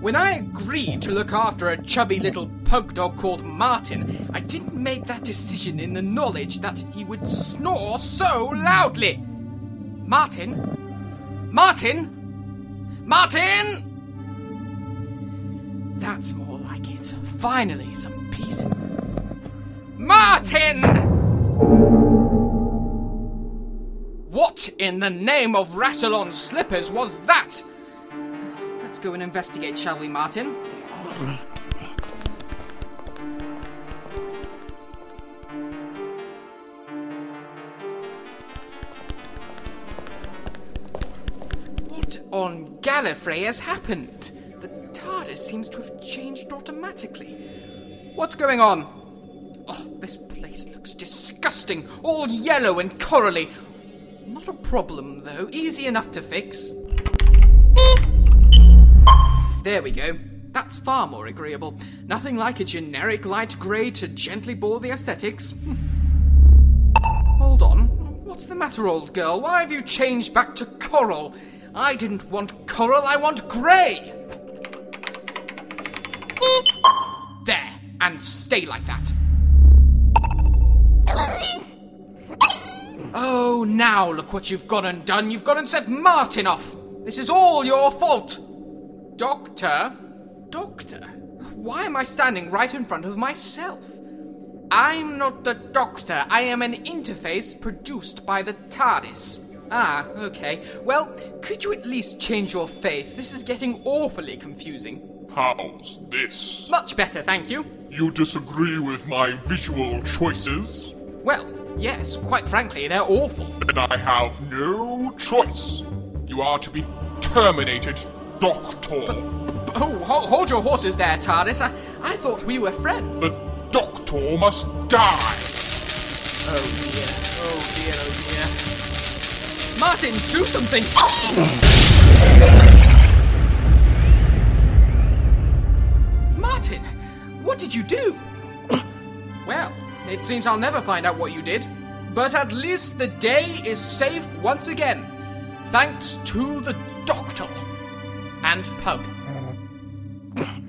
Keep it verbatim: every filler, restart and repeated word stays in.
When I agreed to look after a chubby little pug dog called Martin, I didn't make that decision in the knowledge that he would snore so loudly. Martin? Martin? Martin! That's more like it. Finally, some peace. Martin! What in the name of Rassilon Slippers was that? Let's go and investigate, shall we, Martin? What on Gallifrey has happened? The TARDIS seems to have changed automatically. What's going on? Oh, this place looks disgusting, all yellow and corally. Not a problem, though. Easy enough to fix. There we go. That's far more agreeable. Nothing like a generic light grey to gently bore the aesthetics. Hold on. What's the matter, old girl? Why have you changed back to coral? I didn't want coral, I want grey! There, and stay like that. Oh, now look what you've gone and done. You've gone and set Martin off. This is all your fault. Doctor? Doctor? Why am I standing right in front of myself? I'm not the Doctor. I am an interface produced by the TARDIS. Ah, okay. Well, could you at least change your face? This is getting awfully confusing. How's this? Much better, thank you. You disagree with my visual choices? Well, yes, quite frankly, they're awful. Then I have no choice. You are to be terminated, Doctor. But, oh, ho- hold your horses there, TARDIS. I, I thought we were friends. The Doctor must die. Oh dear, oh dear, oh dear. Martin, do something! Martin, what did you do? Well, it seems I'll never find out what you did. But at least the day is safe once again. Thanks to the Doctor. And Pug.